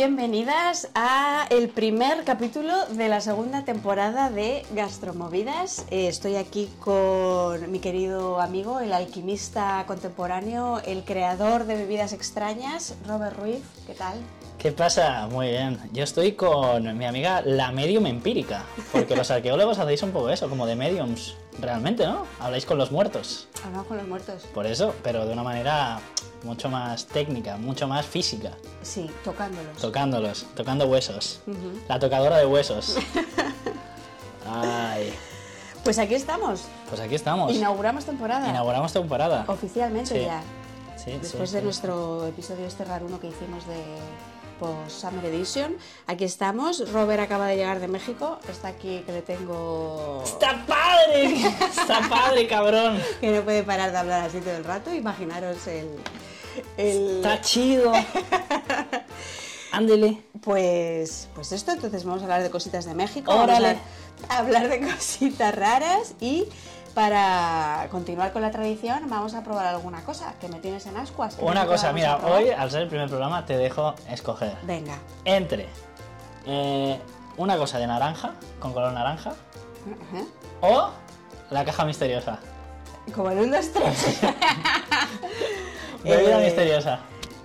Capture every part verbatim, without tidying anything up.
bienvenidas a el primer capítulo de la segunda temporada de Gastromovidas. Eh, estoy aquí con mi querido amigo, el alquimista contemporáneo, el creador de bebidas extrañas, Robert Ruiz. ¿Qué tal? ¿Qué pasa? Muy bien. Yo estoy con mi amiga la medium empírica, porque los arqueólogos hacéis un poco eso, como de mediums, realmente, ¿no? Habláis con los muertos. Hablamos con los muertos. Por eso, pero de una manera mucho más técnica, mucho más física. Sí, tocándolos. Tocándolos, tocando huesos. Uh-huh. La tocadora de huesos. Ay. Pues aquí estamos. Pues aquí estamos. Inauguramos temporada. Inauguramos temporada. Oficialmente sí. ya. Sí, Después sí, de sí. nuestro episodio este raruno que hicimos de post Summer Edition, aquí estamos. Robert acaba de llegar de México, está aquí que le tengo... ¡Está padre! ¡Está padre, cabrón! Que no puede parar de hablar así todo el rato, imaginaros el... el... ¡Está chido! Ándele. Pues, pues esto, entonces vamos a hablar de cositas de México. Órale. Vamos a hablar de cositas raras y... Para continuar con la tradición, vamos a probar alguna cosa que me tienes en ascuas. Una cosa, mira, hoy, al ser el primer programa, te dejo escoger. Venga. Entre eh, una cosa de naranja, con color naranja, Uh-huh. o la caja misteriosa. Como en un, dos, tres. Bebida Eh, misteriosa.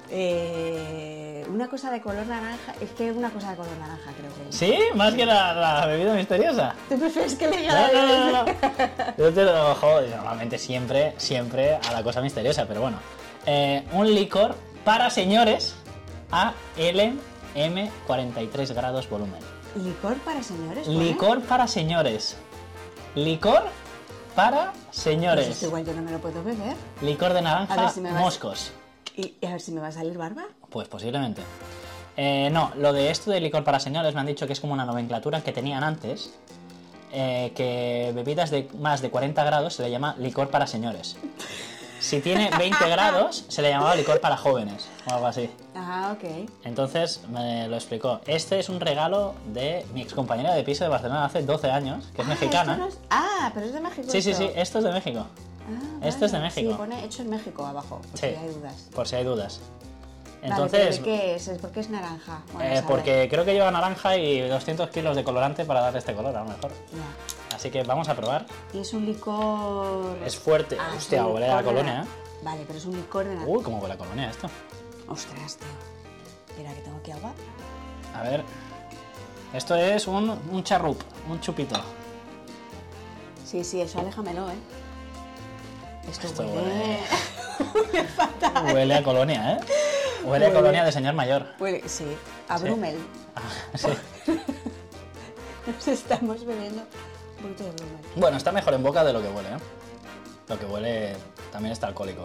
Eh, una cosa de color naranja, es que una cosa de color naranja creo que es. ¿Sí? ¿Más que la, la bebida misteriosa? ¿Tú prefieres que le diga No, la no, no, bebida? no. Yo te lo joder, normalmente siempre, siempre a la cosa misteriosa, pero bueno. Eh, un licor para señores a L M cuarenta y tres grados volumen. ¿Licor para señores? pone? Licor para señores. Licor para Pues señores. esto igual yo no me lo puedo beber. Licor de A naranja, ver si me vas- moscos. Y, y a ver si me va a salir barba. Pues posiblemente. Eh, no, lo de esto de licor para señores me han dicho que es como una nomenclatura que tenían antes, eh, que bebidas de más de cuarenta grados se le llama licor para señores. Si tiene veinte grados se le llamaba licor para jóvenes o algo así. Ah, ok. Entonces me lo explicó. Este es un regalo de mi excompañera de piso de Barcelona hace doce años, que es Ah, mexicana. esto no es- Ah, pero es de México. Sí, sí, esto. sí, esto es de México. Ah, Esto es de vale. México. Sí, pone hecho en México abajo, por Sí. si hay dudas. Por si hay dudas. Vale, Entonces, ¿pero ¿de qué es? ¿Es porque es naranja? Bueno, eh, sabe. porque creo que lleva naranja y doscientos kilos de colorante para darle este color, a lo mejor. Ya. Así que vamos a probar. Y es un licor... Es fuerte. Ah, es Hostia, un huele a la licor de colonia, na- ¿eh? Vale, pero es un licor de naranja. Uy, cómo huele a colonia esto. Ostras, tío. Mira que tengo aquí agua. A ver. Esto es un, un charrup, un chupito. Sí, sí, eso aléjamelo, ¿eh? Esto, Esto huele... huele- fatal. Huele a colonia, ¿eh? Huele a Huele- colonia de señor mayor. Huele, sí, a Sí. Brumel. Ah, sí. Nos estamos bebiendo un poquito de Brumel. Bueno, está mejor en boca de lo que huele, ¿eh? Lo que huele también está alcohólico.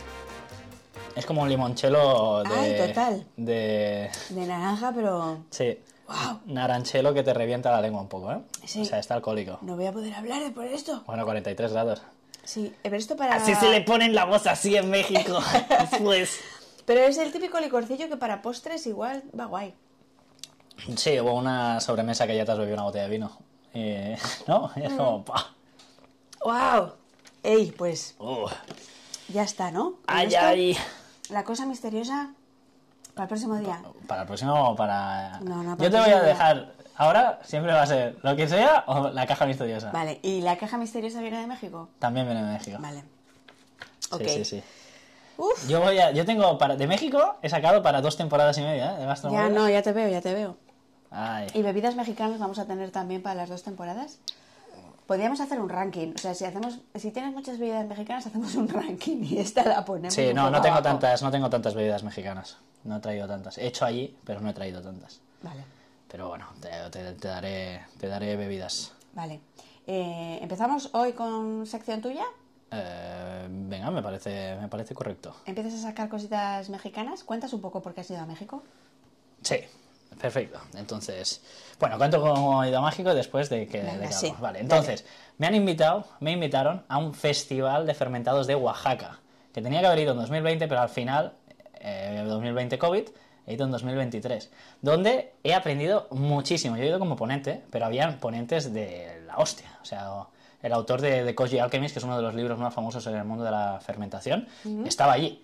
Es como un limonchelo de... Ay, total. De... De naranja, pero... Sí. ¡Wow! Naranchelo que te revienta la lengua un poco, ¿eh? Sí. O sea, está alcohólico. No voy a poder hablar por esto. Bueno, cuarenta y tres grados. Sí, eh, pero esto para... Así se le ponen la voz así en México. Pues... Pero es el típico licorcillo que para postres igual va guay. Sí, hubo una sobremesa que ya te has bebido una botella de vino. Eh, ¿No? Y es como... ¡pah! ¡Wow! Ey, pues Uh. ya está, ¿no? Con ¡Ay, esto, ay! La cosa misteriosa para el próximo día. Para el próximo o para... No, no, para Yo el te voy a próximo día. dejar... Ahora siempre va a ser lo que sea o la caja misteriosa. Vale, ¿y la caja misteriosa viene de México? También viene de México. Vale. Sí, Ok. sí, sí. Uf, Yo voy a... Yo tengo para... De México he sacado para dos temporadas y media, ¿eh? De ya Gastromovidas. no, ya te veo, ya te veo. Ay. ¿Y bebidas mexicanas vamos a tener también para las dos temporadas? Podríamos hacer un ranking, o sea, si hacemos, si tienes muchas bebidas mexicanas, hacemos un ranking y esta la ponemos. Sí, un no, poco no tengo abajo. tantas, no tengo tantas bebidas mexicanas. No he traído tantas. He hecho allí, pero no he traído tantas. Vale, Pero bueno, te, te- te daré, te daré bebidas. vale. Eh, ¿Empezamos hoy con sección tuya? Eh, venga, me parece, me parece correcto. ¿Empiezas a sacar cositas mexicanas? ¿Cuentas un poco por qué has ido a México? Sí, perfecto. Entonces, bueno, cuento cómo he ido a México después de que, Venga, de que sí, hablamos. Vale, dale. entonces, me han invitado, me invitaron a un festival de fermentados de Oaxaca, que tenía que haber ido en dos mil veinte, pero al final, eh, dos mil veinte COVID, he ido en dos mil veintitrés, donde he aprendido muchísimo. Yo he ido como ponente, pero habían ponentes de la hostia. O sea, el autor de The Koji Alchemist, que es uno de los libros más famosos en el mundo de la fermentación, estaba allí.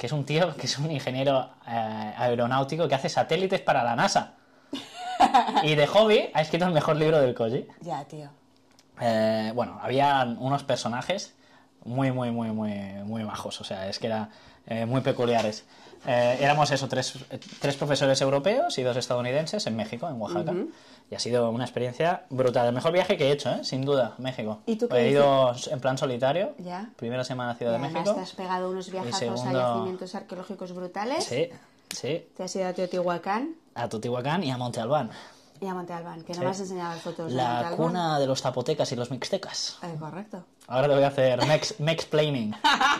que es un tío que es un ingeniero eh, aeronáutico que hace satélites para la NASA. Y de hobby ha escrito el mejor libro del Koji. Ya, tío. Eh, bueno, había unos personajes muy, muy, muy, muy, muy majos. O sea, es que eran eh, muy peculiares. Eh, éramos eso, tres, tres profesores europeos y dos estadounidenses en México, en Oaxaca. Uh-huh. Y ha sido una experiencia brutal. El mejor viaje que he hecho, ¿eh? Sin duda, México. ¿Y tú qué He dices? ido en plan solitario. ¿Ya? Primera semana a Ciudad Y de además México. te has pegado unos viajazos segundo... a yacimientos arqueológicos brutales. Sí, sí. Te has ido a Teotihuacán. A Teotihuacán y a Monte Albán. Y a Monte Albán, que Sí. no me has enseñado las fotos de Monte La Albán. cuna de los zapotecas y los mixtecas. Eh, correcto. Ahora te voy a hacer mex, mexplaining.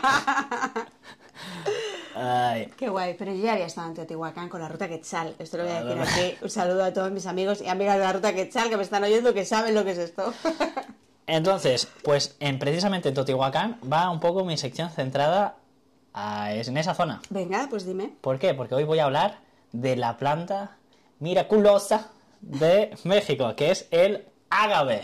Ay. Qué guay, pero yo ya había estado en Teotihuacán con la ruta Quetzal. Esto lo voy a decir Claro. aquí. Un saludo a todos mis amigos y amigas de la ruta Quetzal que me están oyendo, que saben lo que es esto. Entonces, pues en, precisamente en Teotihuacán va un poco mi sección centrada a- en esa zona. Venga, pues dime. ¿Por qué? Porque hoy voy a hablar de la planta miraculosa de México, que es el ágave.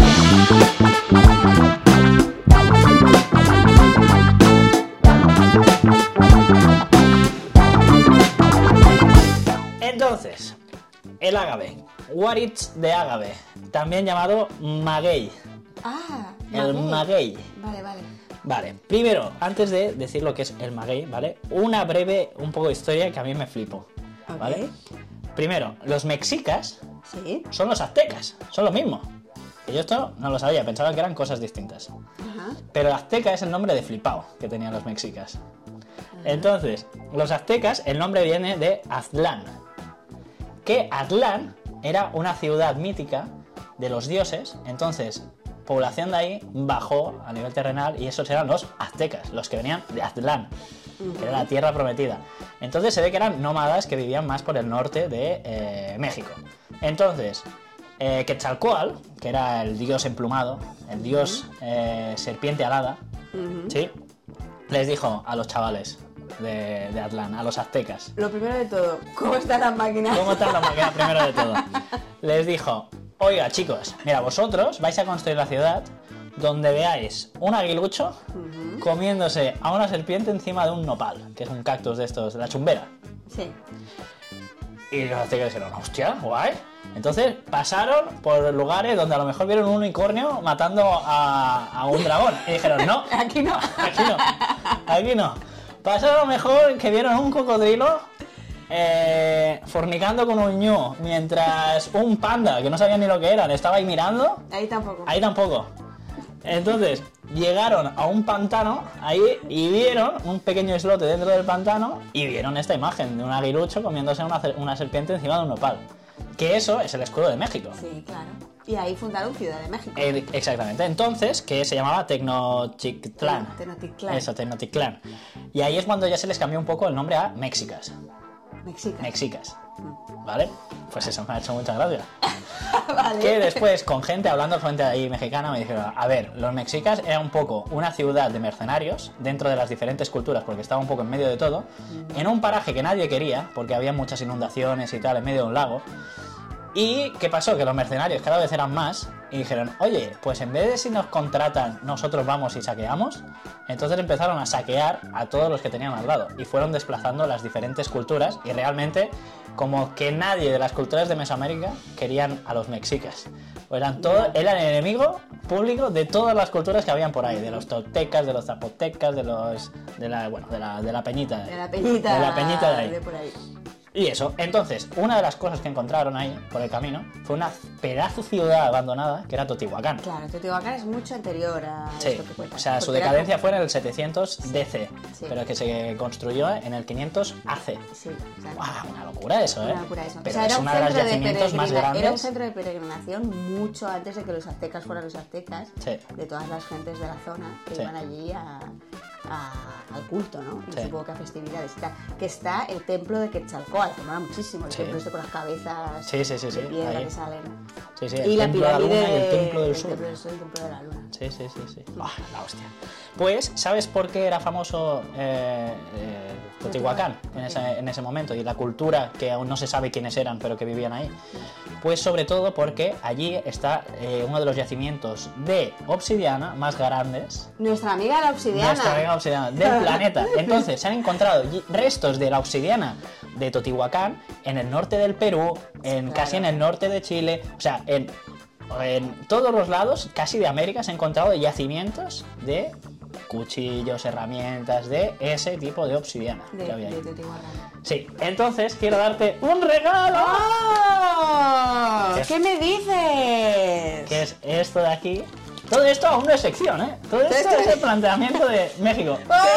Entonces, el ágave, what is de ágave, también llamado maguey, Ah, el maguey. maguey. Vale, vale. Vale, primero, antes de decir lo que es el maguey, ¿vale? Una breve, un poco de historia que a mí me flipo, ¿vale? Ok. Primero, los mexicas Sí. son los aztecas, son lo mismo. Y yo esto no lo sabía, pensaba que eran cosas distintas. Ajá. Pero azteca es el nombre de flipao que tenían los mexicas. Entonces, los aztecas, el nombre viene de Aztlán. Que Aztlán era una ciudad mítica de los dioses, entonces población de ahí bajó a nivel terrenal y esos eran los aztecas, los que venían de Aztlán, que era la tierra prometida. Entonces se ve que eran nómadas que vivían más por el norte de eh, México. Entonces, eh, Quetzalcóatl, que era el dios emplumado, el dios eh, serpiente alada, Ujú. ¿sí? Les dijo a los chavales de, de Aztlán, a los aztecas, Lo primero de todo, ¿cómo están las máquinas? ¿cómo está la máquina primero de todo? Les dijo, oiga chicos, mira, vosotros vais a construir la ciudad donde veáis un aguilucho Ujú. comiéndose a una serpiente encima de un nopal, que es un cactus de estos, de la chumbera. Sí. Y los aztecas dijeron, hostia, guay. Entonces pasaron por lugares donde a lo mejor vieron un unicornio matando a, a un dragón. Y dijeron, no, Aquí no. aquí no, aquí no. Pasaron a lo mejor que vieron un cocodrilo eh, fornicando con un ñu, mientras un panda, que no sabían ni lo que eran, estaba ahí mirando. Ahí tampoco. Ahí tampoco. Entonces, llegaron a un pantano ahí y vieron un pequeño islote dentro del pantano y vieron esta imagen de un aguilucho comiéndose una, cer- una serpiente encima de un nopal. Que eso es el escudo de México. Sí, claro. Y ahí fundaron Ciudad de México. Eh, exactamente. Entonces, que se llamaba Tenochtitlán. Tenochtitlán. Eso, Tenochtitlán. Y ahí es cuando ya se les cambió un poco el nombre a Mexicas. Mexica. Mexicas. ¿Vale? Pues eso me ha hecho mucha gracia. Vale. Que después, con gente, hablando con gente ahí mexicana, me dijeron, a ver, los mexicas era un poco una ciudad de mercenarios dentro de las diferentes culturas, porque estaba un poco en medio de todo, en un paraje que nadie quería, porque había muchas inundaciones y tal, en medio de un lago. ¿Y qué pasó? Que los mercenarios cada vez eran más y dijeron, oye, pues en vez de si nos contratan, nosotros vamos y saqueamos. Entonces empezaron a saquear a todos los que tenían al lado y fueron desplazando las diferentes culturas y realmente como que nadie de las culturas de Mesoamérica querían a los mexicas. O eran, todo, eran el enemigo público de todas las culturas que habían por ahí, de los toltecas, de los zapotecas, de los de la, bueno, de la, de la peñita. De la peñita. De la peñita de ahí. De por ahí. Y eso, entonces, una de las cosas que encontraron ahí, por el camino, fue una pedazo ciudad abandonada, que era Teotihuacán. Claro, Teotihuacán es mucho anterior a Sí, esto que cuentas. o sea, su Porque era decadencia fue en el setecientos D C, Sí. pero que se construyó en el quinientos A C. como- Sí, exacto. ¡Guau! Una locura eso, ¿eh? Una locura eso. Pero O sea, es era un una de las centro de yacimientos más peregrina- Era un grandes. centro de peregrinación mucho antes de que los aztecas fueran los aztecas, Sí. de todas las gentes de la zona que Sí. iban allí a, a- al culto, ¿no? Y Sí. supongo que a festividades y tal. Que está el templo de Quetzalcóatl, que mola muchísimo, el Sí. templo este con las cabezas Sí, sí, sí, sí, de piedra ahí. que salen. Sí, sí, el Y la templo de la pirámide luna y el templo del el sur. templo del sol y el templo de la luna. Sí, sí, sí, sí. Buah, la hostia. Pues, ¿sabes por qué era famoso eh, eh, Teotihuacán en ese, en ese momento? Y la cultura, que aún no se sabe quiénes eran, pero que vivían ahí. Pues sobre todo porque allí está eh, uno de los yacimientos de obsidiana más grandes. Nuestra amiga la obsidiana. Nuestra amiga la obsidiana del planeta. Entonces se han encontrado restos de la obsidiana de Teotihuacán en el norte del Perú, en Claro. casi en el norte de Chile, o sea, en, en todos los lados, casi de América, se han encontrado yacimientos de cuchillos, herramientas, de ese tipo de obsidiana De, que había ahí. de Teotihuacán. Sí, entonces quiero darte un regalo. ¡Oh! ¿Qué? ¿Qué me dices? Que es esto de aquí. Todo esto aún no es sección, ¿eh? Todo esto Esto es es- el planteamiento de México.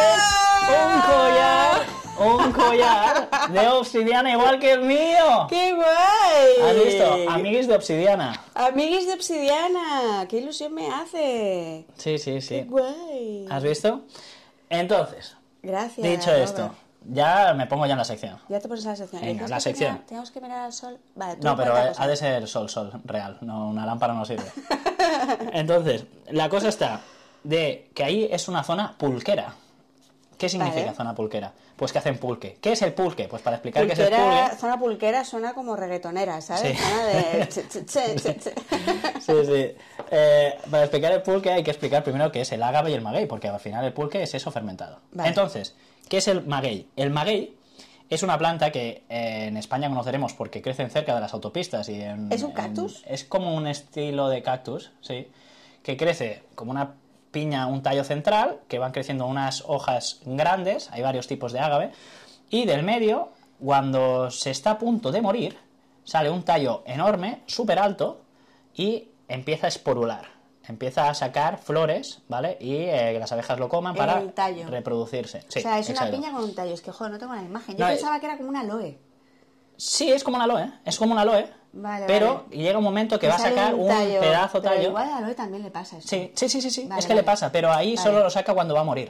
¡Ah! Un collar, un collar de obsidiana igual que el mío. ¡Qué guay! ¿Has visto? Amiguis de obsidiana. Amiguis de obsidiana. ¡Qué ilusión me hace! Sí, sí, ¡Qué sí. guay! ¿Has visto? Entonces, Gracias. dicho Robert. esto, ya me pongo ya en la sección. Ya te pones a la sección. Venga, ¿Tienes la que sección. mirar- Tenemos que mirar al sol. Vale, tú No, pero cuenta ha cosas. de ser sol, sol, real. No, una lámpara no sirve. Entonces, la cosa está de que ahí es una zona pulquera. ¿Qué significa Vale. zona pulquera? Pues que hacen pulque. ¿Qué es el pulque? Pues para explicar qué es el Pulquera, pulque. zona pulquera suena como reggaetonera, ¿sabes? Sí. Zona de... che, che, che, che, che. Sí, sí. Eh, para explicar el pulque hay que explicar primero qué es el ágave y el maguey, porque al final el pulque es eso fermentado. Vale. Entonces, ¿qué es el maguey? El maguey es una planta que eh, en España conoceremos porque crecen cerca de las autopistas y en... ¿Es un en- cactus? es como un estilo de cactus, sí, que crece como una piña, un tallo central, que van creciendo unas hojas grandes, hay varios tipos de ágave, y del medio, cuando se está a punto de morir, sale un tallo enorme, súper alto, y empieza a esporular. Empieza a sacar flores, ¿vale? Y eh, que las abejas lo coman En para el tallo. reproducirse. Sí, O sea, es exacto. una piña con un tallo. Es que, joder, no tengo la imagen. Yo No, pensaba que era como una aloe. Sí, es como una aloe, es como una aloe, Vale, pero vale. llega un momento que Me va a sale sacar un tallo, pedazo pero tallo. igual a aloe también le pasa eso. Sí, sí, sí, sí, sí. Vale, es que le vale. pasa, pero ahí Vale. solo lo saca cuando va a morir.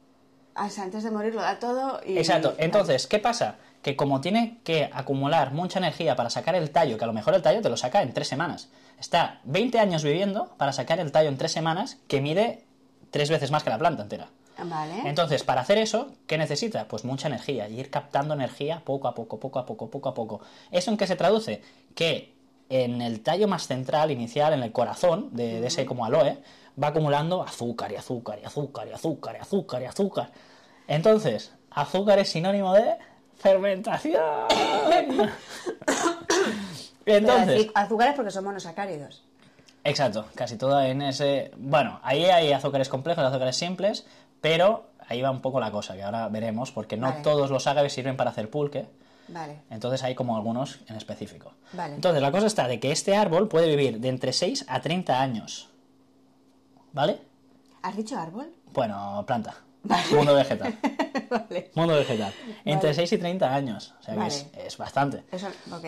O sea, antes de morir lo da todo y... Exacto. Entonces, ¿qué pasa? Que como tiene que acumular mucha energía para sacar el tallo, que a lo mejor el tallo te lo saca en tres semanas, está veinte años viviendo para sacar el tallo en tres semanas, que mide tres veces más que la planta entera. Vale. Entonces, para hacer eso, ¿qué necesita? Pues mucha energía, y ir captando energía poco a poco, poco a poco, poco a poco. ¿Eso en qué se traduce? Que en el tallo más central, inicial, en el corazón de, de ese como aloe, va acumulando azúcar y azúcar y azúcar y azúcar y azúcar y azúcar. Entonces, azúcar es sinónimo de fermentación. Pero Entonces, azu- azúcares porque son monosacáridos. exacto, casi todo en ese... Bueno, ahí hay azúcares complejos, azúcares simples, pero ahí va un poco la cosa, que ahora veremos, porque no Vale. todos los ágaves sirven para hacer pulque, Vale. entonces hay como algunos en específico. Vale. Entonces, la cosa está de que este árbol puede vivir de entre seis a treinta años, ¿vale? ¿Has dicho árbol? Bueno, planta, mundo vegetal, Vale. mundo vegetal. Entre Vale. seis y treinta años, o sea que Vale. es, es bastante. Eso, ok.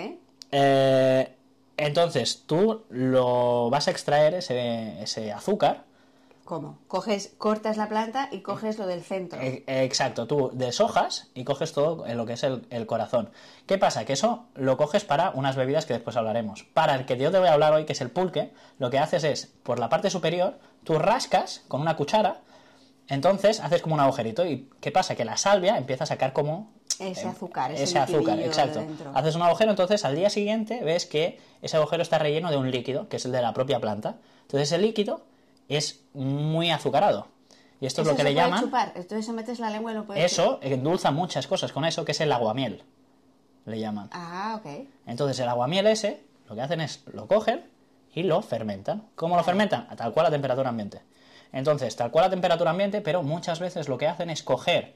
Eh, entonces, tú lo vas a extraer ese, ese azúcar. ¿Cómo? Coges, cortas la planta y coges lo del centro. Eh, eh, Exacto, tú deshojas y coges todo en lo que es el, el corazón. ¿Qué pasa? Que eso lo coges para unas bebidas que después hablaremos. Para el que yo te voy a hablar hoy, que es el pulque, lo que haces es, por la parte superior, tú rascas con una cuchara, entonces haces como un agujerito. ¿Y qué pasa? Que la salvia empieza a sacar como... Ese eh, azúcar, ese ese azúcar, liquidillo exacto. de dentro. Haces un agujero, entonces al día siguiente ves que ese agujero está relleno de un líquido, que es el de la propia planta. Entonces el líquido es muy azucarado. Y esto es Eso lo que se le puede llaman... chupar. Entonces metes la lengua y lo puedes Eso endulza muchas cosas con eso, que es el aguamiel, le llaman. Ah, ok. Entonces el aguamiel ese, lo que hacen es, lo cogen y lo fermentan. ¿Cómo lo fermentan? A tal cual a temperatura ambiente. Entonces, tal cual a temperatura ambiente, pero muchas veces lo que hacen es coger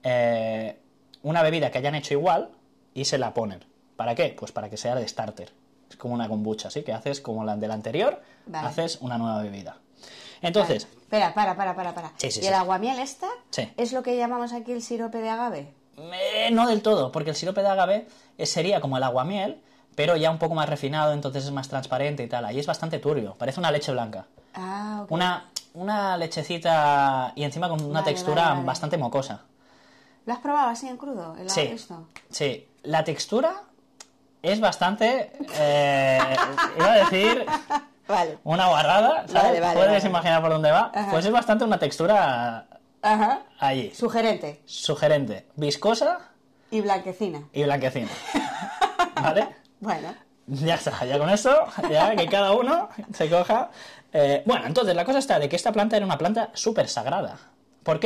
eh, una bebida que hayan hecho igual y se la ponen. ¿Para qué? Pues para que sea de starter. Es como una kombucha, ¿sí? Que haces como la de la anterior, Vale. haces una nueva bebida. Entonces, Vale. Espera, para, para, para, para. Sí, sí, ¿Y sí. el aguamiel esta? Sí. ¿Es lo que llamamos aquí el sirope de agave? Eh, no del todo, porque el sirope de agave eh, sería como el aguamiel, pero ya un poco más refinado, entonces es más transparente y tal. Ahí es bastante turbio, parece una leche blanca. Ah, ok. Una, una lechecita y encima con una Vale, textura vale, vale. bastante mocosa. ¿Lo has probado así en crudo? El Sí, esto? sí. La textura es bastante... eh, iba a decir Vale. una guarrada, ¿sabes? Vale, vale, Puedes vale. imaginar por dónde va. Ajá. Pues es bastante una textura Ajá. allí. Sugerente. Sugerente, viscosa Y blanquecina. y blanquecina. ¿Vale? Bueno. Ya está, ya con eso, ya que cada uno se coja. Eh, bueno, entonces la cosa está de que esta planta era una planta súper sagrada. ¿Por qué?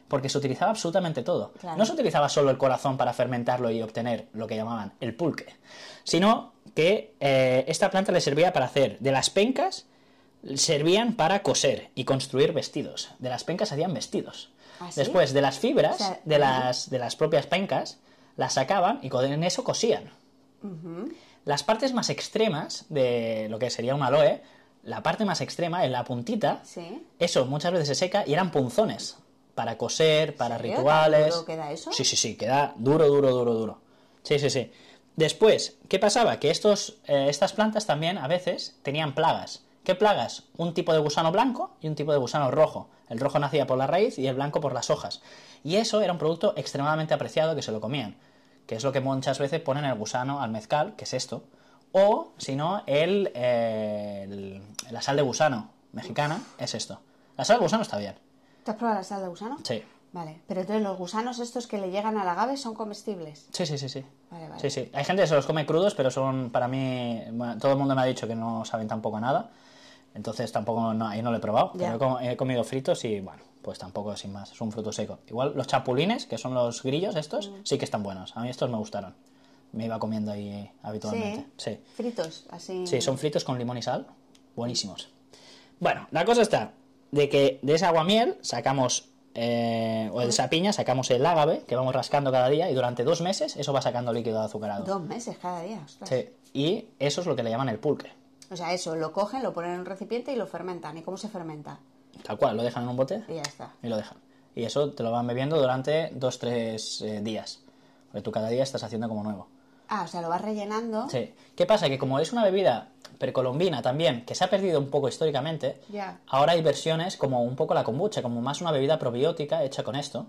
porque se utilizaba absolutamente todo. Claro. No se utilizaba solo el corazón para fermentarlo y obtener lo que llamaban el pulque, sino que eh, esta planta le servía para hacer de las pencas, servían para coser y construir vestidos. De las pencas hacían vestidos. ¿Ah, sí? Después, de las fibras, O sea, de, las, de las propias pencas, las sacaban y con eso cosían. Ujú. Las partes más extremas de lo que sería un aloe, la parte más extrema, en la puntita, Sí. eso muchas veces se seca y eran punzones para coser, para ¿Serio? rituales. ¿Tan duro queda eso? Sí, sí, sí, queda duro, duro, duro, duro. Sí, sí, sí. Después, ¿qué pasaba? Que estos, eh, estas plantas también a veces tenían plagas. ¿Qué plagas? Un tipo de gusano blanco y un tipo de gusano rojo. El rojo nacía por la raíz y el blanco por las hojas. Y eso era un producto extremadamente apreciado que se lo comían, que es lo que muchas veces ponen el gusano al mezcal, que es esto, o, si no, el, eh, el- la sal de gusano mexicana es esto. La sal de gusano está bien, ¿Te has probado la sal de gusano? sí. Vale, pero entonces los gusanos estos que le llegan al agave son comestibles. Sí, sí, sí, sí. Vale, vale. Sí, sí. Hay gente que se los come crudos, pero son, para mí, bueno, todo el mundo me ha dicho que no saben tampoco a nada. Entonces tampoco, no, ahí no lo he probado. Ya. Pero he, com- he comido fritos y, bueno, pues tampoco sin más. Es un fruto seco. Igual los chapulines, que son los grillos estos, sí que están buenos. A mí estos me gustaron. Me iba comiendo ahí habitualmente. Sí. Fritos, así. Sí, son fritos con limón y sal. Buenísimos. Bueno, la cosa está de que de esa aguamiel sacamos, eh, o de esa piña sacamos el ágave, que vamos rascando cada día, y durante dos meses eso va sacando líquido azucarado. Dos meses cada día, ostras. Sí, y eso es lo que le llaman el pulque. O sea, eso, lo cogen, lo ponen en un recipiente y lo fermentan. ¿Y cómo se fermenta? Tal cual, lo dejan en un bote Y ya está. y lo dejan. Y eso te lo van bebiendo durante dos, tres eh, días. Porque tú cada día estás haciendo como nuevo. Ah, o sea, lo vas rellenando. Sí. ¿Qué pasa? Que como es una bebida precolombina también, que se ha perdido un poco históricamente, Ya. ahora hay versiones como un poco la kombucha, como más una bebida probiótica hecha con esto,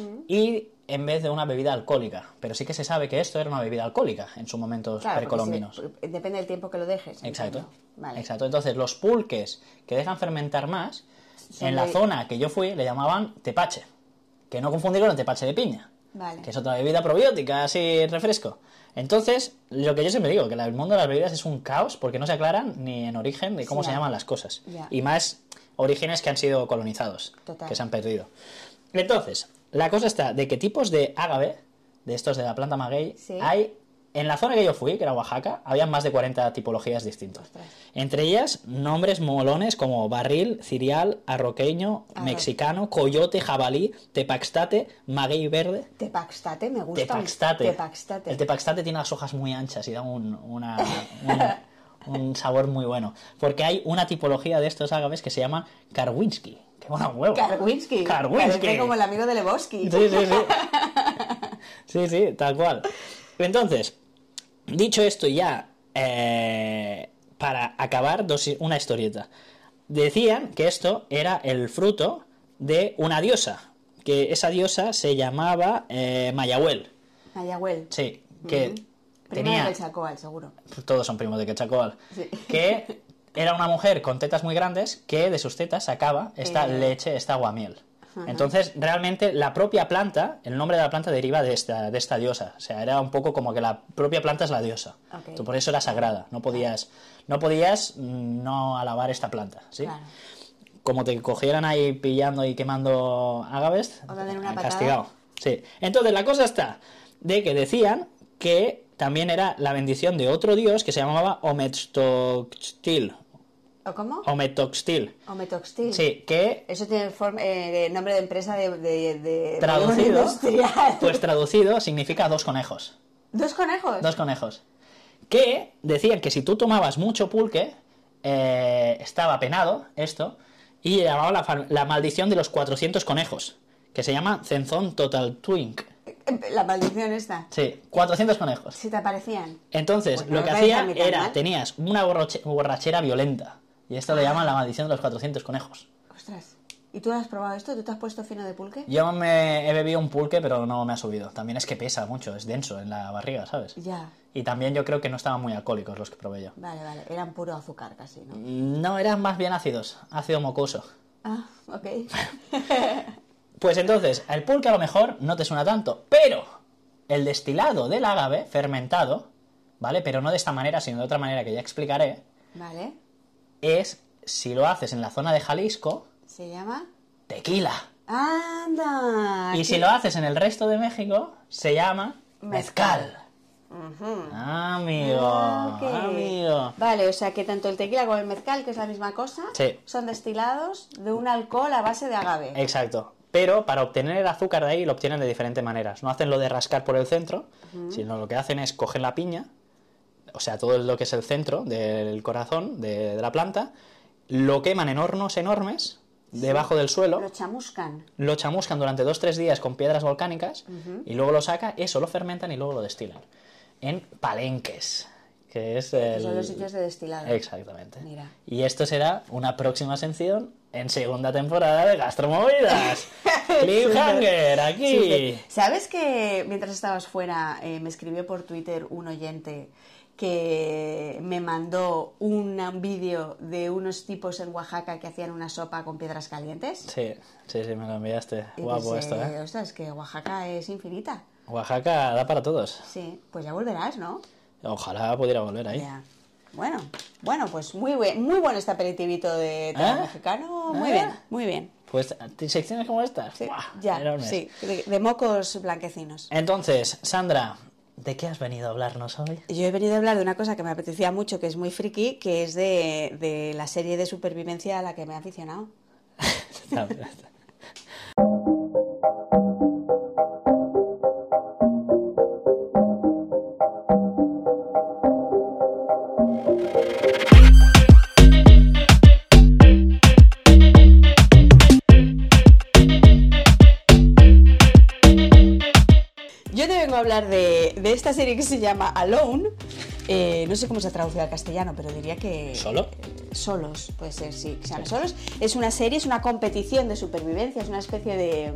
y en vez de una bebida alcohólica. Pero sí que se sabe que esto era una bebida alcohólica en sus momentos Claro, porque precolombinos. si- depende del tiempo que lo dejes. Exacto. entiendo. Vale. Exacto. Entonces, los pulques que dejan fermentar más, Son en la de- zona que yo fui le llamaban tepache. Que no confundir con el tepache de piña, Vale. que es otra bebida probiótica, así refresco. Entonces, lo que yo siempre digo, que el mundo de las bebidas es un caos porque no se aclaran ni en origen de cómo Sí, se ya. llaman las cosas. Ya. Y más orígenes que han sido colonizados, Total. que se han perdido. Entonces, la cosa está de qué tipos de ágave, de estos de la planta maguey, Sí. hay. En la zona que yo fui, que era Oaxaca, había más de cuarenta tipologías distintas. Ostras. Entre ellas, nombres molones como barril, cirial, arroqueño, Arro- mexicano, coyote, jabalí, tepaxtate, maguey verde. Tepaxtate, me gusta. Tepaxtate. Tepaxtate. El tepaxtate tiene las hojas muy anchas y da un, una- un, un sabor muy bueno. Porque hay una tipología de estos ágaves que se llaman Karwinski. ¡Qué buena huevo! Karwinski. Karwinski. Parece como el amigo de Lebowski. Sí, sí, sí. Sí, sí, tal cual. Entonces, dicho esto ya, eh, para acabar dos- una historieta. Decían que esto era el fruto de una diosa, que esa diosa se llamaba eh, Mayahuel. Mayagüel. Sí, que Prima tenía... del Chacoal, seguro. Todos son primos de Quetzalcóatl. Sí. Que era una mujer con tetas muy grandes que de sus tetas sacaba esta Eh. leche, esta aguamiel. Entonces, realmente, la propia planta, el nombre de la planta deriva de esta, de esta diosa. O sea, era un poco como que la propia planta es la diosa. Ok. Entonces, por eso era sagrada. No podías, no podías mm, no alabar esta planta, ¿sí? Claro. Como te cogieran ahí pillando y quemando agaves, O dando una eh, patada. castigado. Sí. Entonces, la cosa está de que decían que también era la bendición de otro dios que se llamaba Ometztoxtil. ¿O cómo? Ometoxtil. O metoxtil. Sí, que Eso tiene forma, eh, nombre de empresa de, de, de traducido, industrial. pues traducido significa dos conejos. ¿Dos conejos? Dos conejos. Que decían que si tú tomabas mucho pulque, eh, estaba penado esto, y llamaba la, far- la maldición de los cuatrocientos conejos, que se llama Cenzón Total Twink. La maldición esta. Sí, cuatrocientos conejos. Si te aparecían. Entonces, Pues no lo me que parece a hacía mí tan era, mal. tenías una borrache- borrachera violenta, y esto le llaman la maldición de los cuatrocientos conejos. Ostras. ¿Y tú has probado esto? ¿Tú te has puesto fino de pulque? Yo me he bebido un pulque, pero no me ha subido. También es que pesa mucho, es denso en la barriga, ¿sabes? Ya. Y también yo creo que no estaban muy alcohólicos los que probé yo. Vale, vale. Eran puro azúcar casi, ¿no? No, eran más bien ácidos, ácido mocoso. Ah, ok. Pues entonces, el pulque a lo mejor no te suena tanto, pero el destilado del agave fermentado, ¿vale? Pero no de esta manera, sino de otra manera que ya explicaré, Vale. es, si lo haces en la zona de Jalisco, ¿Se llama? tequila. ¡Anda! Y si lo haces en el resto de México, se llama Mezcal. mezcal. Uh-huh. Amigo, Ah, okay. amigo. Vale, o sea que tanto el tequila como el mezcal, que es la misma cosa, sí. son destilados de un alcohol a base de agave. Exacto. Pero para obtener el azúcar de ahí lo obtienen de diferentes maneras. No hacen lo de rascar por el centro, uh-huh. sino lo que hacen es coger la piña, o sea, todo lo que es el centro del corazón de, de la planta, lo queman en hornos enormes debajo sí. del suelo. Lo chamuscan. Lo chamuscan durante dos o tres días con piedras volcánicas uh-huh. y luego lo sacan, eso lo fermentan y luego lo destilan. En palenques, que es el... Que son los sitios de destilado. Exactamente. Mira. Y esto será una próxima sección en segunda temporada de Gastromovidas. Cliffhanger, aquí. Sí, ¿sabes que mientras estabas fuera eh, me escribió por Twitter un oyente que me mandó un vídeo de unos tipos en Oaxaca que hacían una sopa con piedras calientes? Sí, sí, sí, me lo enviaste. Y guapo pensé, esto, ¿eh? Ostras, que Oaxaca es infinita. Oaxaca da para todos. Sí, pues ya volverás, ¿no? Ojalá pudiera volver ahí. Ya. Bueno, bueno, pues muy buen, muy bueno este aperitivito de té ¿Eh? mexicano. Muy ¿Eh? bien, muy bien. Pues secciones como estas. Sí, ¡buah! ya, enormes. sí, de, de mocos blanquecinos. Entonces, Sandra, ¿de qué has venido a hablarnos hoy? Yo he venido a hablar de una cosa que me apetecía mucho, que es muy friki, que es de, de la serie de supervivencia a la que me he aficionado. A hablar de, de esta serie que se llama Alone. Eh, no sé cómo se ha traducido al castellano, pero diría que... ¿Solo? Eh, solos, puede ser, sí, que se llama Solos. Es una serie, es una competición de supervivencia, es una especie de,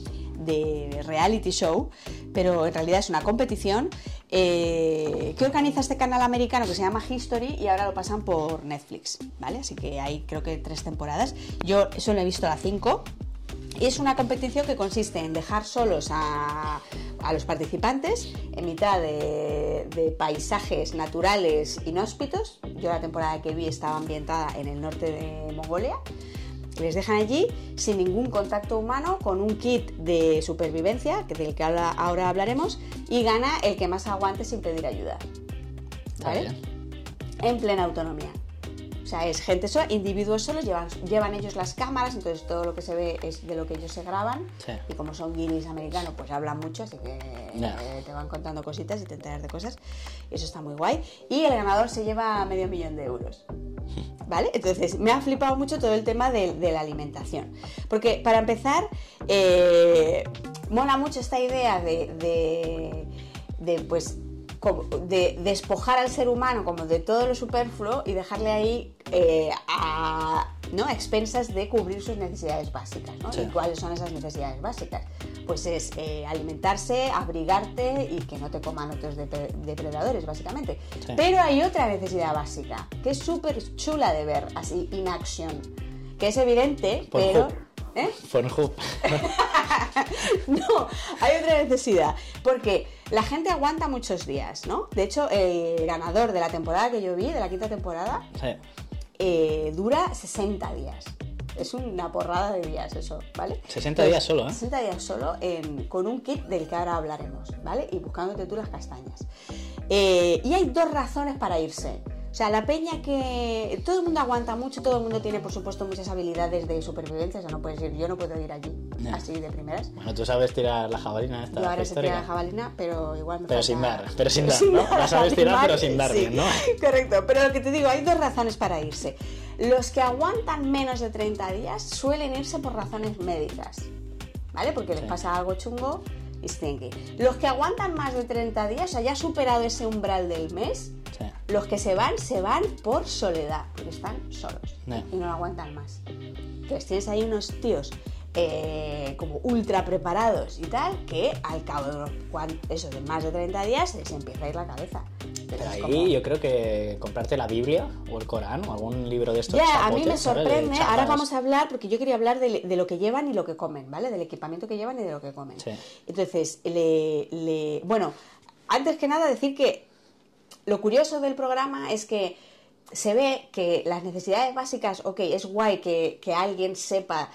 de reality show, pero en realidad es una competición eh, que organiza este canal americano que se llama History y ahora lo pasan por Netflix, ¿vale? Así que hay creo que tres temporadas. Yo solo he visto la cinco. Y es una competición que consiste en dejar solos a, a los participantes en mitad de, de paisajes naturales inhóspitos. Yo la temporada que vi estaba ambientada en el norte de Mongolia. Les dejan allí sin ningún contacto humano, con un kit de supervivencia, del que ahora, ahora hablaremos, y gana el que más aguante sin pedir ayuda. ¿Vale? En plena autonomía. O sea, es gente sola, individuos solos, llevan, llevan ellos las cámaras, entonces todo lo que se ve es de lo que ellos se graban. Sí. Y como son guiris americanos, pues hablan mucho, así que no. eh, te van contando cositas y te enteras de cosas. Y eso está muy guay. Y el ganador se lleva medio millón de euros. ¿Vale? Entonces, me ha flipado mucho todo el tema de, de la alimentación. Porque, para empezar, eh, mola mucho esta idea de, de, de pues... de despojar al ser humano como de todo lo superfluo y dejarle ahí eh, a, ¿no? a expensas de cubrir sus necesidades básicas, ¿no? Sí. ¿Y cuáles son esas necesidades básicas? Pues es eh, alimentarte, abrigarte y que no te coman otros depredadores, básicamente. Sí. Pero hay otra necesidad básica que es súper chula de ver así in action, que es evidente, Por pero... ¿Eh? Pornhub. No, hay otra necesidad, porque la gente aguanta muchos días, ¿no? De hecho, el ganador de la temporada que yo vi, de la quinta temporada, sí. eh, dura sesenta días. Es una porrada de días eso, ¿vale? sesenta días solo, ¿eh? sesenta días solo en, con un kit del que ahora hablaremos, ¿vale? Y buscándote tú las castañas. Eh, y hay dos razones para irse. O sea, la peña que... Todo el mundo aguanta mucho, todo el mundo tiene, por supuesto, muchas habilidades de supervivencia. O sea, no puedes ir... Yo no puedo ir allí, no. así de primeras. Bueno, tú sabes tirar la jabalina esta. Yo ahora sé tirar la jabalina, pero igual me Pero falta... sin dar, pero sin dar, sin ¿no? La sabes tirar, pero sin dar sí, bien, ¿no? Correcto, pero lo que te digo, hay dos razones para irse. Los que aguantan menos de treinta días suelen irse por razones médicas, ¿vale? Porque les sí. pasa algo chungo y se tienen que ir. Los que aguantan más de treinta días, o sea, ya superado ese umbral del mes... Sí. Los que se van, se van por soledad, porque están solos no. y no lo aguantan más. Entonces tienes ahí unos tíos eh, como ultra preparados y tal, que al cabo de, unos, eso, de más de treinta días se empieza a ir la cabeza. Pero ahí como... yo creo que comprarte la Biblia o el Corán o algún libro de estos ya, chapotes, a mí me sorprende, ¿sabes? ahora vamos a hablar, porque yo quería hablar de, de lo que llevan y lo que comen, ¿vale? Del equipamiento que llevan y de lo que comen. Sí. Entonces, le, le... bueno, antes que nada decir que lo curioso del programa es que se ve que las necesidades básicas, ok, es guay que, que alguien sepa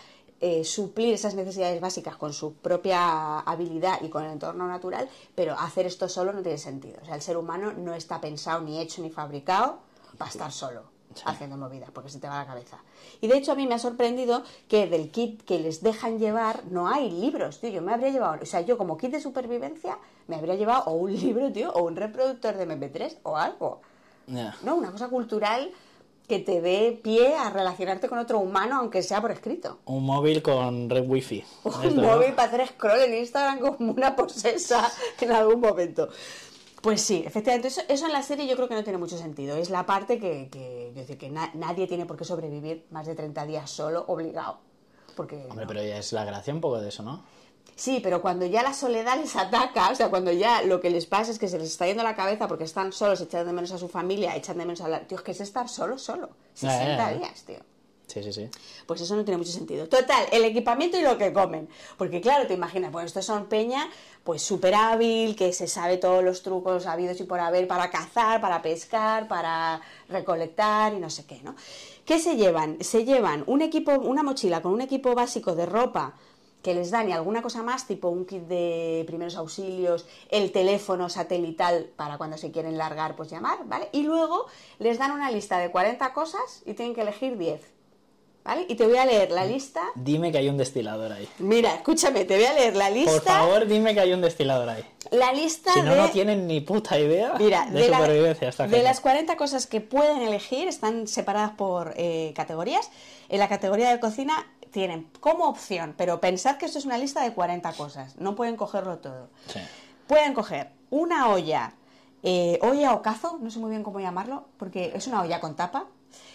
eh, suplir esas necesidades básicas con su propia habilidad y con el entorno natural, pero hacer esto solo no tiene sentido. O sea, el ser humano no está pensado, ni hecho, ni fabricado para estar solo. Sí. Haciendo movidas, porque se te va la cabeza. Y de hecho a mí me ha sorprendido que del kit que les dejan llevar no hay libros, tío. Yo me habría llevado, o sea, yo como kit de supervivencia me habría llevado o un libro, tío, o un reproductor de eme pe tres o algo. Yeah. No, una cosa cultural que te dé pie a relacionarte con otro humano, aunque sea por escrito. Un móvil con red wifi. Un móvil para hacer scroll en Instagram como una posesa en algún momento. Pues sí, efectivamente, eso, eso en la serie yo creo que no tiene mucho sentido. Es la parte que, que, es decir, que na, nadie tiene por qué sobrevivir más de treinta días solo, obligado. Porque, Hombre, no. pero ya es la gracia un poco de eso, ¿no? Sí, pero cuando ya la soledad les ataca, o sea, cuando ya lo que les pasa es que se les está yendo la cabeza porque están solos, echan de menos a su familia, echan de menos a la... Tío, es que es estar solo, solo. sesenta días, tío. Sí, sí, sí. Pues eso no tiene mucho sentido. Total, el equipamiento y lo que comen. Porque claro, te imaginas, bueno, estos son peña, pues súper hábil, que se sabe todos los trucos habidos y por haber para cazar, para pescar, para recolectar y no sé qué, ¿no? ¿Qué se llevan? Se llevan un equipo, una mochila con un equipo básico de ropa que les dan y alguna cosa más, tipo un kit de primeros auxilios, el teléfono satelital para cuando se quieren largar, pues llamar, ¿vale? Y luego les dan una lista de cuarenta cosas y tienen que elegir diez. ¿Vale? Y te voy a leer la lista. Dime que hay un destilador ahí. Mira, escúchame, te voy a leer la lista. Por favor, dime que hay un destilador ahí. La lista si no, de... no tienen ni puta idea Mira, de, de supervivencia. La, esta de gente. las cuarenta cosas que pueden elegir, están separadas por eh, categorías. En la categoría de cocina tienen como opción, pero pensad que esto es una lista de cuarenta cosas. No pueden cogerlo todo. Sí. Pueden coger una olla, eh, olla o cazo, no sé muy bien cómo llamarlo, porque es una olla con tapa.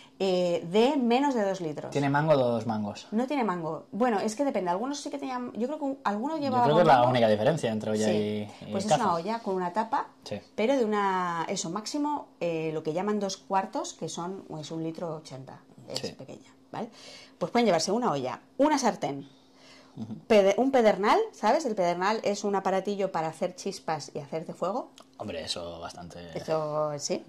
Eh, de menos de dos litros. ¿Tiene mango o dos mangos? No tiene mango. Bueno, es que depende. Algunos sí que tenían... Yo creo que algunos llevaban... Yo creo que es la mango. única diferencia entre olla sí. y, y Pues cazo. es una olla con una tapa, sí. pero de una... Eso, máximo, eh, lo que llaman dos cuartos, que son es un litro ochenta. Es sí. pequeña, ¿vale? Pues pueden llevarse una olla, una sartén, uh-huh. pede, un pedernal, ¿sabes? El pedernal es un aparatillo para hacer chispas y hacerte fuego. Hombre, eso bastante... Eso, sí.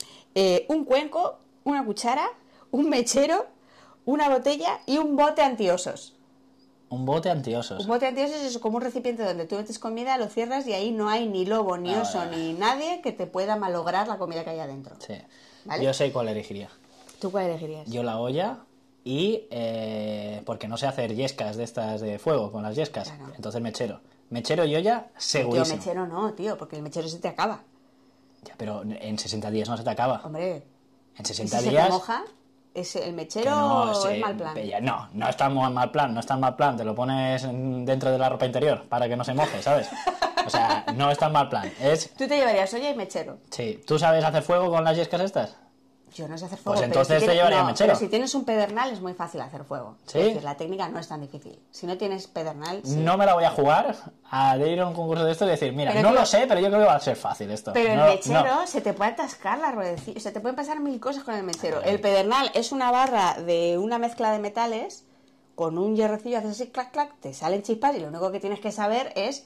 Eh, un cuenco, una cuchara... un mechero, una botella y un bote antiosos. Un bote antiosos. Un bote antiosos es como un recipiente donde tú metes comida, lo cierras y ahí no hay ni lobo, ni ah, oso, vale. ni nadie que te pueda malograr la comida que hay adentro. Sí. ¿Vale? Yo sé cuál elegiría. ¿Tú cuál elegirías? Yo la olla y... Eh, porque no sé hacer yescas de estas de fuego con las yescas. Claro. Entonces mechero. Mechero y olla, segurísimo. Yo mechero no, tío, porque el mechero se te acaba. Ya, pero en sesenta días no se te acaba. Hombre. En sesenta ¿y si días... se te moja? ¿Es el mechero no, o sí, es mal plan? No, no está en mal plan, no está en mal plan. Te lo pones dentro de la ropa interior para que no se moje, ¿sabes? O sea, no está en mal plan. Es... Tú te llevarías olla y mechero. Sí. ¿Tú sabes hacer fuego con las yescas estas? Yo no sé hacer fuego. Pues entonces pero si te tienes... llevaría no, mechero. Pero si tienes un pedernal es muy fácil hacer fuego. ¿Sí? Es decir, la técnica no es tan difícil. Si no tienes pedernal... Sí. No me la voy a jugar a de ir a un concurso de esto y decir, mira, pero no tío, lo sé, pero yo creo que va a ser fácil esto. Pero no, el mechero no. se te puede atascar la ruedecilla, se te pueden pasar mil cosas con el mechero. El pedernal es una barra de una mezcla de metales, con un hierrecillo haces así, clac, clac, te salen chispas y lo único que tienes que saber es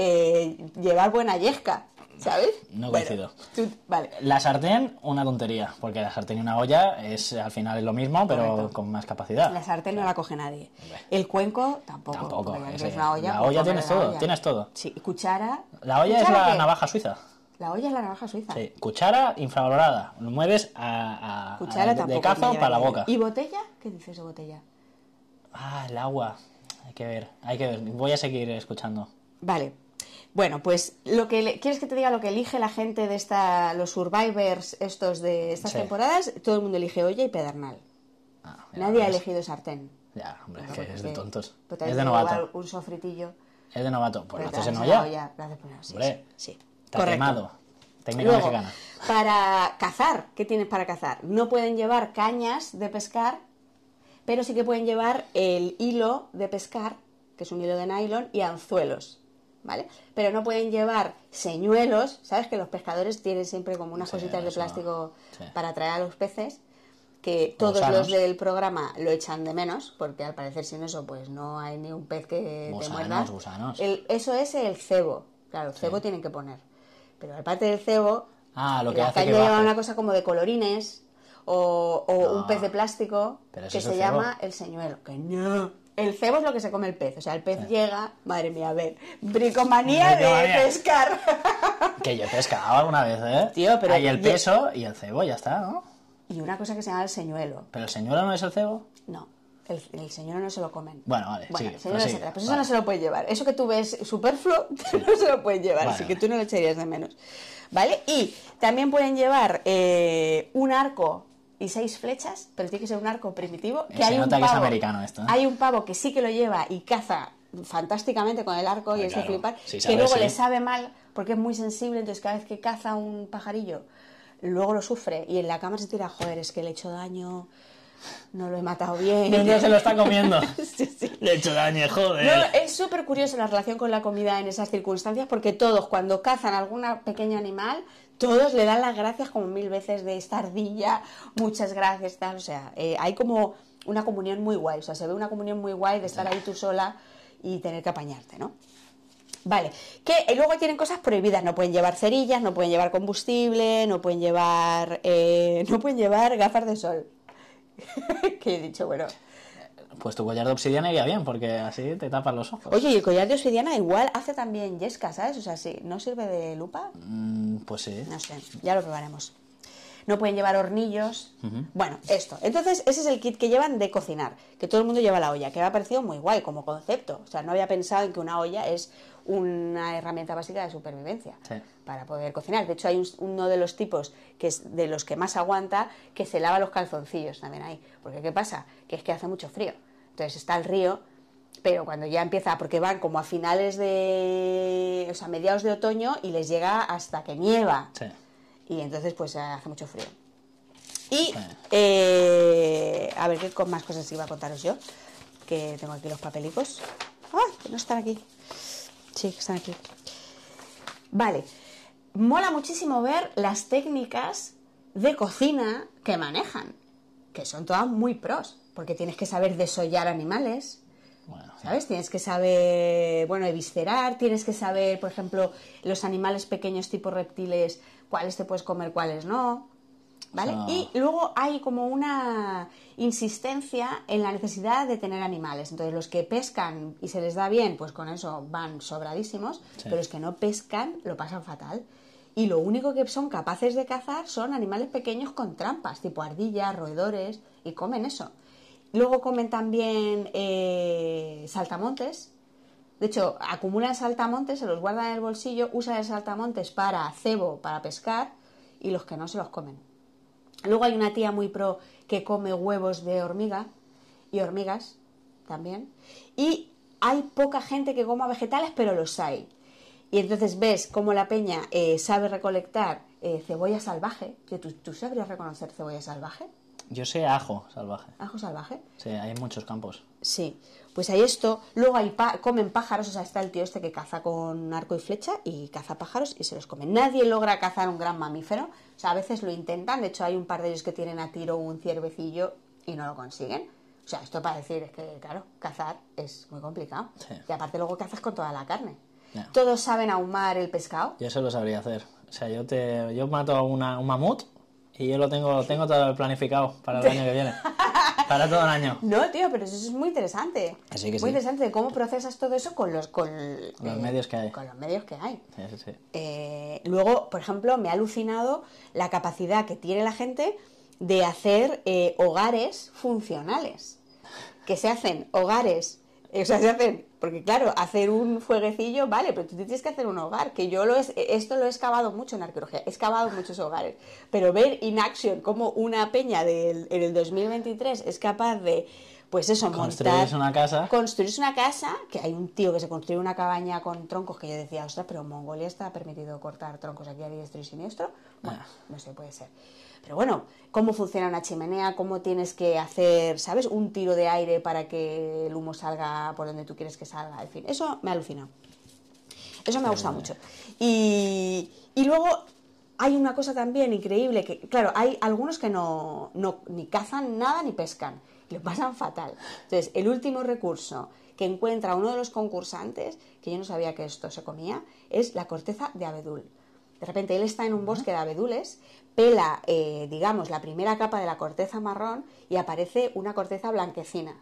eh, llevar buena yesca. ¿Sabes? No coincido. Bueno, tú, vale. La sartén, una tontería, porque la sartén y una olla es al final es lo mismo, pero correcto. Con más capacidad. La sartén no la coge nadie. El cuenco tampoco. Tampoco. Ese, una olla, la olla tienes todo, olla. tienes todo. Sí, cuchara. La olla ¿Cuchara es la qué? navaja suiza. La olla es la navaja suiza. Sí, cuchara infravalorada. Lo mueves a, a, cuchara a de, de cazo para la boca. ¿Y botella? ¿Qué dices de botella? Ah, el agua. Hay que ver, hay que ver. Voy a seguir escuchando. Vale. Bueno, pues lo que le... ¿quieres que te diga lo que elige la gente de esta, los survivors estos de estas sí. temporadas? Todo el mundo elige olla y pedernal. Ah, nadie ha elegido sartén. Ya, hombre, es que es de tontos. Es de novato. Un sofritillo. Es de novato. Pues lo haces en olla. olla. La haces poner, sí, hombre, sí. Está quemado. Técnica Luego, mexicana. Para cazar, ¿qué tienes para cazar? No pueden llevar cañas de pescar, pero sí que pueden llevar el hilo de pescar, que es un hilo de nylon, y anzuelos. ¿Vale? Pero no pueden llevar señuelos, ¿sabes? Que los pescadores tienen siempre como unas sí, cositas de plástico sí. para atraer a los peces, que todos gusanos. Los del programa lo echan de menos, porque al parecer sin eso pues no hay ni un pez que gusanos, te muerda. Gusanos. El, eso es el cebo, claro, el cebo sí. tienen que poner. Pero aparte del cebo, ah, lo que la hace caña que lleva baje. una cosa como de colorines o, o no, un pez de plástico que se cebo. llama el señuelo. Que no. el cebo es lo que se come el pez. O sea, el pez sí. llega, madre mía, a ver, bricomanía, Bricomanía. de pescar. Que yo he pescado alguna vez, ¿eh? Tío, pero... Hay el peso y el cebo, ya está, ¿no? Y una cosa que se llama el señuelo. ¿Pero el señuelo no es el cebo? No, el, el señuelo no se lo comen. Bueno, vale, bueno, sí. el señuelo pues es otra, pues vale. eso no se lo puedes llevar. Eso que tú ves superfluo, sí. no se lo puedes llevar, vale, así vale. que tú no lo echarías de menos. ¿Vale? Y también pueden llevar eh, un arco y seis flechas, pero tiene que ser un arco primitivo. Que se hay nota un que pavo, es americano esto, ¿eh? Hay un pavo que sí que lo lleva y caza fantásticamente con el arco, pues y es claro. de flipar, sí, que sabes, luego sí. le sabe mal porque es muy sensible, entonces cada vez que caza un pajarillo luego lo sufre y en la cama se tira, joder, es que le he hecho daño, no lo he matado bien. No, no se lo está comiendo. sí, sí. Le he hecho daño, joder. No, es súper curioso la relación con la comida en esas circunstancias porque todos cuando cazan algún pequeño animal, todos le dan las gracias como mil veces de esta ardilla, muchas gracias, tal, o sea, eh, hay como una comunión muy guay, o sea, se ve una comunión muy guay de estar ahí tú sola y tener que apañarte, ¿no? Vale, que y luego tienen cosas prohibidas, no pueden llevar cerillas, no pueden llevar combustible, no pueden llevar eh, no pueden llevar gafas de sol. Que he dicho, bueno. Pues tu collar de obsidiana iría bien, porque así te tapas los ojos. Oye, y el collar de obsidiana igual hace también yesca, ¿sabes? O sea, sí, ¿no sirve de lupa? Mm, pues sí. No sé, ya lo probaremos. No pueden llevar hornillos. Uh-huh. Bueno, esto. Entonces, ese es el kit que llevan de cocinar, que todo el mundo lleva la olla, que me ha parecido muy guay como concepto. O sea, no había pensado en que una olla es una herramienta básica de supervivencia sí. para poder cocinar. De hecho, hay un, uno de los tipos que es de los que más aguanta, que se lava los calzoncillos también ahí. Porque ¿qué pasa? Que es que hace mucho frío. Entonces está el río, pero cuando ya empieza, porque van como a finales de, o sea, mediados de otoño y les llega hasta que nieva. Sí. Y entonces pues hace mucho frío. Y, sí. eh, a ver qué más cosas iba a contaros yo, que tengo aquí los papelicos. ¡Ah! Que no están aquí. Sí, que están aquí. Vale. Mola muchísimo ver las técnicas de cocina que manejan, que son todas muy pros, porque tienes que saber desollar animales, bueno, ¿sabes? Sí. Tienes que saber, bueno, eviscerar, tienes que saber, por ejemplo, los animales pequeños tipo reptiles, cuáles te puedes comer, cuáles no, ¿vale? So... Y luego hay como una insistencia en la necesidad de tener animales. Entonces, los que pescan y se les da bien, pues con eso van sobradísimos, sí. Pero los que no pescan lo pasan fatal. Y lo único que son capaces de cazar son animales pequeños con trampas, tipo ardillas, roedores, y comen eso. Luego comen también eh, saltamontes. De hecho, acumulan saltamontes, se los guardan en el bolsillo, usan el saltamontes para cebo, para pescar, y los que no se los comen. Luego hay una tía muy pro que come huevos de hormiga y hormigas también. Y hay poca gente que coma vegetales, pero los hay. Y entonces ves cómo la peña eh, sabe recolectar eh, cebolla salvaje. ¿Tú, ¿Tú sabrías reconocer cebolla salvaje? Yo sé ajo salvaje. ¿Ajo salvaje? Sí, hay en muchos campos. Sí, pues hay esto. Luego hay pa- comen pájaros, o sea, está el tío este que caza con arco y flecha y caza pájaros y se los come. Nadie logra cazar un gran mamífero, o sea, a veces lo intentan. De hecho, hay un par de ellos que tienen a tiro un ciervecillo y no lo consiguen. O sea, esto para decir es que, claro, cazar es muy complicado. Sí. Y aparte luego cazas con toda la carne. No. ¿Todos saben ahumar el pescado? Yo eso lo sabría hacer. O sea, yo te yo mato a una, un mamut y yo lo tengo tengo todo planificado para el año que viene. Para todo el año. No, tío, pero eso es muy interesante. Que sí, que muy sí. interesante de cómo procesas todo eso con los con, con los eh, medios que hay. Con los medios que hay. Sí, sí, sí. Eh, luego, por ejemplo, me ha alucinado la capacidad que tiene la gente de hacer eh, hogares funcionales. Que se hacen hogares... O sea, se hacen, porque claro, hacer un fueguecillo, vale, pero tú tienes que hacer un hogar, que yo lo es, esto lo he excavado mucho en arqueología, he excavado muchos hogares, pero ver in action cómo una peña del, en el dos mil veintitrés es capaz de, pues eso, construirse montar, una casa. Construirse una casa, que hay un tío que se construye una cabaña con troncos que yo decía, ostras, pero en Mongolia está permitido cortar troncos aquí a diestro y siniestro. Bueno, ah. no sé, puede ser. Pero bueno, cómo funciona una chimenea, cómo tienes que hacer, ¿sabes? Un tiro de aire para que el humo salga por donde tú quieres que salga. En fin, eso me ha alucinado. Eso me ha gustado mucho. Y, y luego hay una cosa también increíble, que claro, hay algunos que no, no ni cazan nada ni pescan, y lo pasan fatal. Entonces, el último recurso que encuentra uno de los concursantes, que yo no sabía que esto se comía, es la corteza de abedul. De repente él está en un bosque de abedules, pela, eh, digamos, la primera capa de la corteza marrón y aparece una corteza blanquecina.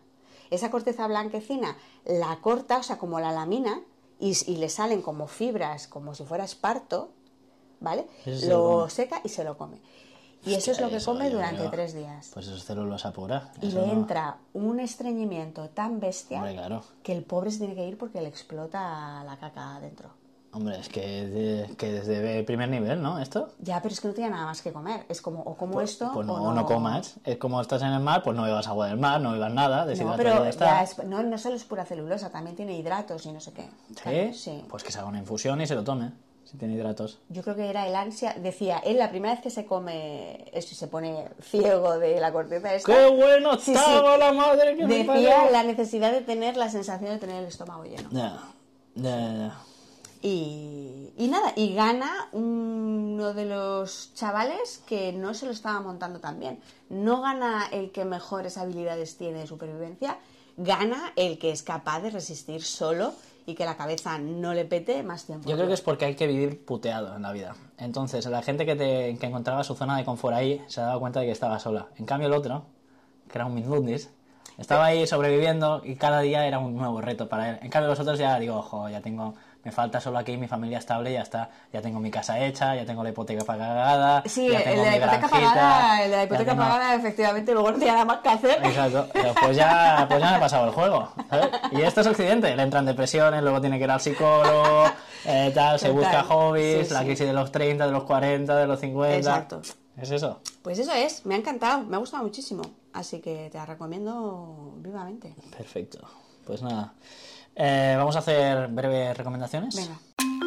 esa corteza blanquecina la corta, o sea, como la lamina, y, y le salen como fibras, como si fuera esparto, ¿vale? Eso Lo se seca y se lo come. Y Hostia, eso es lo que eso, come yo durante creo. tres días. Pues eso es celulosa pura. Y Eso le no- entra un estreñimiento tan bestia Hombre, claro. que el pobre se tiene que ir porque le explota la caca adentro. Hombre, es que, de- que desde el primer nivel, ¿no? Esto. Ya, pero es que no tiene nada más que comer. Es como, o como Pues, esto pues no, o no comas. Es como estás en el mar, pues no bebas agua del mar, no bebas nada, No, deshidratado pero ya está. ya es- no, no solo es pura celulosa, también tiene hidratos y no sé qué. Claro, ¿Sí? sí. Pues que se haga una infusión y se lo tome, si tiene hidratos. Yo creo que era el ansia. Decía, él la primera vez que se come eso y se pone ciego de la corteza esta. ¡Qué bueno Sí, estaba sí. la madre que me Decía parió! la necesidad de tener la sensación de tener el estómago lleno. Ya, ya, ya, ya. Y, y nada, y gana uno de los chavales que no se lo estaba montando tan bien. No gana el que mejores habilidades tiene de supervivencia, gana el que es capaz de resistir solo y que la cabeza no le pete más tiempo. Yo creo que es porque hay que vivir puteado en la vida. Entonces, la gente que, te, que encontraba su zona de confort ahí se ha dado cuenta de que estaba sola. En cambio, el otro, que era un Minmundis, estaba ahí sobreviviendo y cada día era un nuevo reto para él. En cambio, los otros ya digo, ojo, ya tengo... Me falta solo aquí mi familia estable y ya está. Ya tengo mi casa hecha, ya tengo la hipoteca pagada. Sí, ya el tengo de la mi hipoteca granjita, pagada, el de la ya hipoteca tengo- pagada, efectivamente, luego no tiene nada más que hacer. Exacto. Pero Pues ya, pues ya me he pasado el juego. ¿sabes? Y esto es Occidente. Le entran depresiones, luego tiene que ir al psicólogo, eh, tal, se Total. busca hobbies, Sí, la sí. crisis de los treinta, de los cuarenta, de los cincuenta. Exacto. Es eso. Pues eso es, me ha encantado, me ha gustado muchísimo. Así que te la recomiendo vivamente. Perfecto. Pues nada. Eh, vamos a hacer breves recomendaciones. Venga.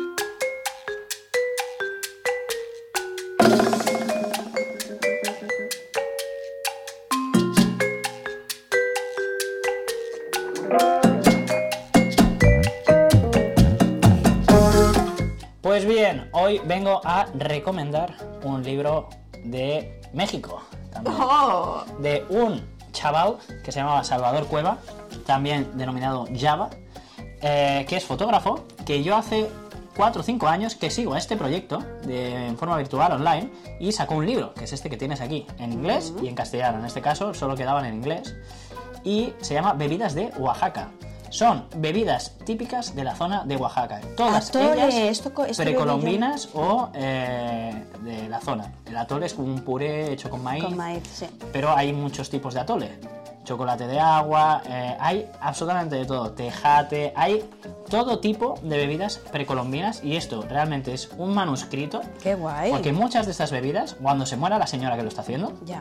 Pues bien, hoy vengo a recomendar un libro de México. También. ¡Oh! De un chaval que se llamaba Salvador Cueva, también denominado Java, eh, que es fotógrafo, que yo hace cuatro o cinco años que sigo a este proyecto de, en forma virtual online y sacó un libro, que es este que tienes aquí, en inglés y en castellano. En este caso solo quedaban en inglés y se llama Bebidas de Oaxaca. Son bebidas típicas de la zona de Oaxaca. Todas Atole, ellas esto co- esto lo vi yo. precolombinas o eh, de la zona. El atole es un puré hecho con maíz, Con maíz, sí. pero hay muchos tipos de atole. Chocolate de agua, eh, hay absolutamente de todo. Tejate, hay todo tipo de bebidas precolombinas y esto realmente es un manuscrito. ¡Qué guay! Porque muchas de estas bebidas, cuando se muera la señora que lo está haciendo, Ya.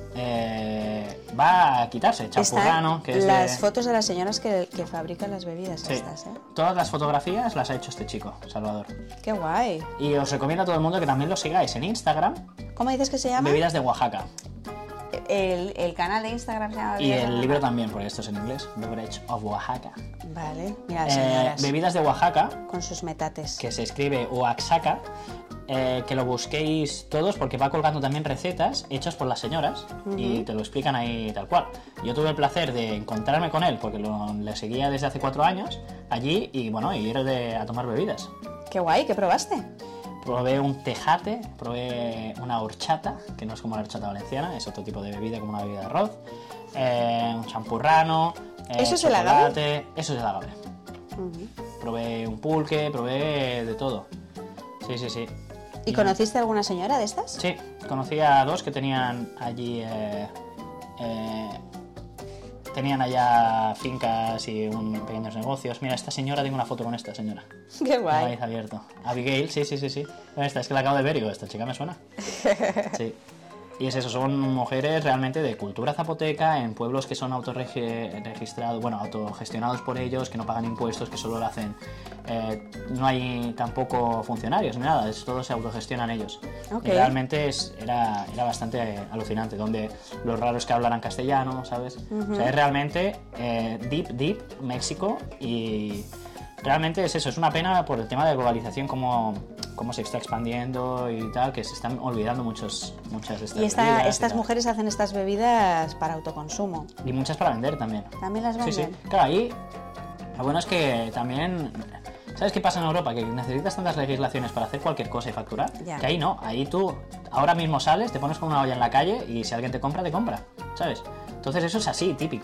eh, va a quitarse. Champurrano, Están que es las de... fotos de las señoras que, que fabrican las bebidas Sí. estas, ¿eh? Todas las fotografías las ha hecho este chico, Salvador. ¡Qué guay! Y os recomiendo a todo el mundo que también lo sigáis en Instagram, ¿Cómo dices que se llama? Bebidas de Oaxaca. El, el canal de Instagram se llama Y Bebidas de el Oaxaca. libro también, porque esto es en inglés, Beverage of Oaxaca. Vale, mira, Eh, señoras. bebidas de Oaxaca, Con sus metates. que se escribe Oaxaca, eh, que lo busquéis todos porque va colgando también recetas hechas por las señoras y te lo explican ahí tal cual. Yo tuve el placer de encontrarme con él porque lo, le seguía desde hace cuatro años allí y bueno, y ir de- a tomar bebidas. ¡Qué guay! ¿Qué probaste? Probé un tejate, probé una horchata, que no es como la horchata valenciana, es otro tipo de bebida como una bebida de arroz, eh, un champurrano, eh, ¿Eso es el agave? chocolate, eso es el agave. Probé un pulque, probé de todo. Sí, sí, sí. ¿Y conociste alguna señora de estas? Sí, conocí a dos que tenían allí... eh, eh, tenían allá fincas y un, pequeños negocios. Mira, esta señora, tengo una foto con esta señora. ¡Qué Un guay! maíz abierto. Abigail, sí, sí, sí, sí. Con esta, es que la acabo de ver y digo, esta chica me suena. Sí. Y es eso, son mujeres realmente de cultura zapoteca en pueblos que son autorregistrados, bueno, autogestionados por ellos, que no pagan impuestos, que solo lo hacen. Eh, no hay tampoco funcionarios ni nada, es, todo se autogestionan ellos. Ok. Y realmente es, era, era bastante eh, alucinante, donde lo raro es que hablaran castellano, ¿sabes? O sea, es realmente eh, deep, deep México y realmente es eso, es una pena por el tema de globalización, cómo, cómo se está expandiendo y tal, que se están olvidando muchos, muchas de estas Y esta- bebidas y estas tal. mujeres hacen estas bebidas para autoconsumo. Y muchas para vender también. ¿También las Sí, venden? sí. Claro, ahí lo bueno es que también... ¿Sabes qué pasa en Europa? Que necesitas tantas legislaciones para hacer cualquier cosa y facturar, Ya. que ahí no. Ahí tú ahora mismo sales, te pones con una olla en la calle y si alguien te compra, te compra, ¿sabes? Entonces eso es así, típico.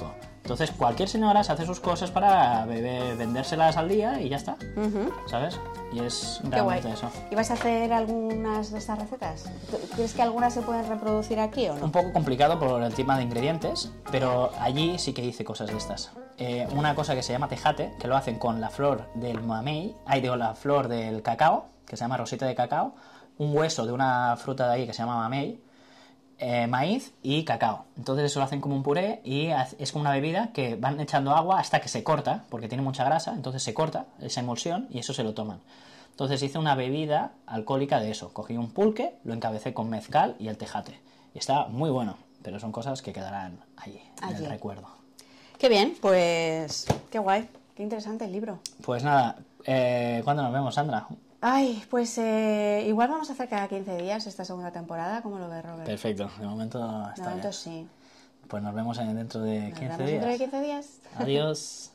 Entonces cualquier señora se hace sus cosas para beber, vendérselas al día y ya está, Ujú. ¿sabes? Y es Qué guay. realmente eso. ¿Y vas a hacer algunas de estas recetas? ¿Tú- ¿Crees que algunas se pueden reproducir aquí o no? Un poco complicado por el tema de ingredientes, pero allí sí que hice cosas de estas. Eh, una cosa que se llama tejate, que lo hacen con la flor del mamey, ay, digo, la flor del cacao, que se llama rosita de cacao, un hueso de una fruta de ahí que se llama mamey, eh, maíz y cacao. Entonces eso lo hacen como un puré y haz- es como una bebida que van echando agua hasta que se corta, porque tiene mucha grasa, entonces se corta esa emulsión y eso se lo toman. Entonces hice una bebida alcohólica de eso. Cogí un pulque, lo encabecé con mezcal y el tejate. Y está muy bueno, pero son cosas que quedarán allí, en Allí. el recuerdo. Qué bien, pues qué guay, qué interesante el libro. Pues nada, eh, ¿cuándo nos vemos, Sandra? Ay, pues eh, igual vamos a hacer cada quince días esta segunda temporada, ¿cómo lo ves, Robert? Perfecto, de momento De está momento bien. sí. Pues nos vemos en- dentro de Nos quince vemos dentro de días. quince días. Adiós.